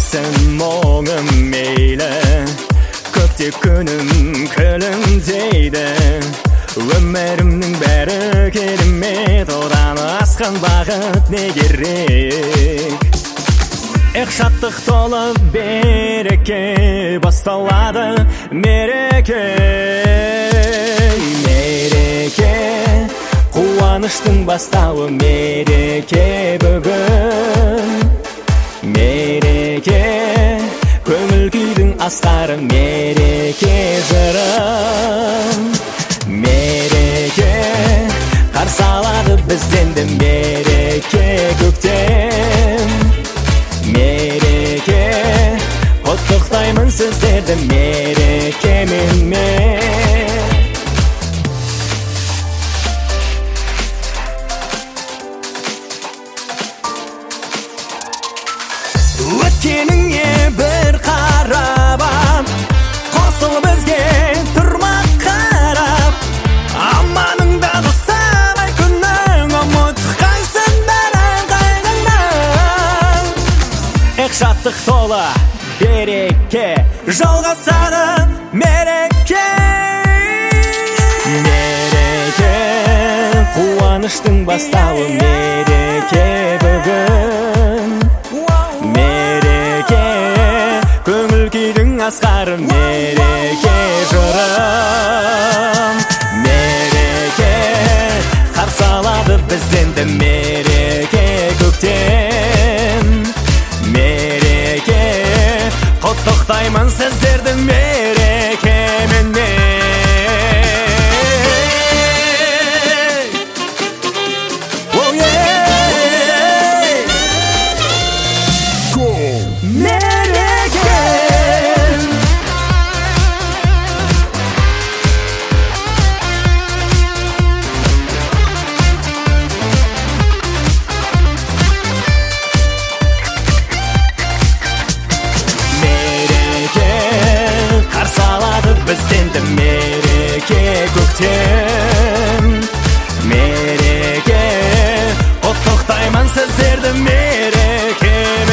Sen moğum meyle Kökte günüm külüm deydi Ömürümnің bәрі келмет Одан асқан бағыт не керек Шаттық толы береке Басталады мереке Мереке Қуаныштың бастауы мереке бүгін Мереке Көңіл күйдің асқары мереке жырым Мереке Қарсы алады бізденді мереке көктем Мереке Құттықтаймын сіздерді мерекемен Өткеніңе бір қарап Қосыл бізге тұрмақ қарап Аманыңда құсамай күнің ұмыт қайсын бәрін қайғыңнан Шаттық толы береке Жалғасады мереке Мереке Қуаныштың бастауы мереке бүгін Мереке Көңіл күйдің асқары мереке жырым Мереке Қарсы алады бізденді мереке көктем Мереке Құттықтаймын сіздерді мерекемен Бізденді мереке көктем Мереке Құттықтаймын сіздерді мерекемен